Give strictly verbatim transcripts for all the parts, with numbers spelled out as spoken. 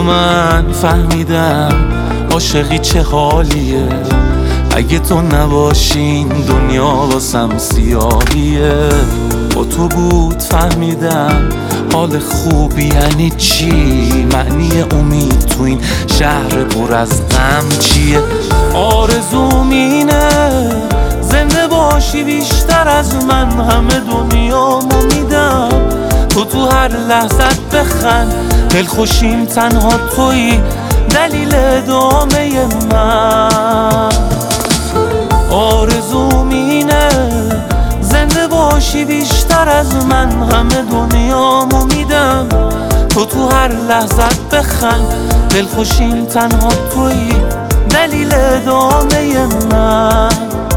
من فهمیدم عاشقی چه حالیه، اگه تو نباشین دنیا واسم سیاهیه. با تو بود فهمیدم حال خوبی یعنی چی، معنی امید تو این شهر پر از غم چیه. آرزوم اینه زنده باشی بیشتر از من، همه دنیامو میدم تو تو هر لحظت بخند. دلخوشیم تنها تویی دلیل ادامه من. آرزوم اینه زنده باشی بیشتر از من، همه دنیامو میدم تو تو هر لحظت بخند. دلخوشیم تنها تویی دلیل ادامه من.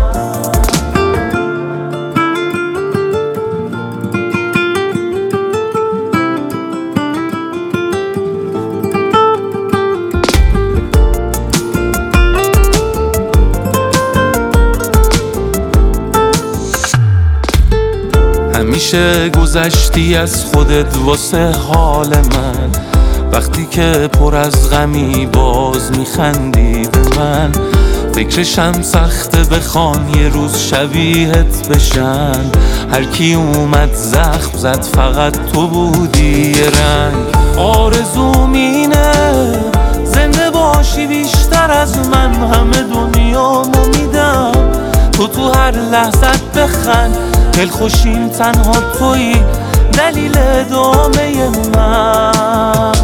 همیشه گذشتی از خودت واسه حال من، وقتی که پر از غمی باز میخندی به من. فکرشم سخته بخوان یه روز شبیهت بشن، هر کی اومد زخم زد فقط تو بودی یه رنگ. آرزوم اینه زنده باشی بیشتر از من، همه دنیامو میدم تو تو هر لحظت بخند. دلخوشیم تنها تویی دلیل ادامه من.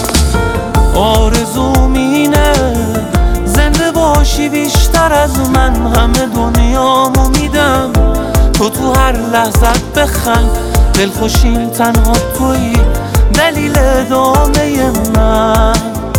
آرزوم اینه زنده باشی بیشتر از من، همه دنیامو میدم تو تو هر لحظت بخند. دلخوشیم تنها تویی دلیل ادامه من.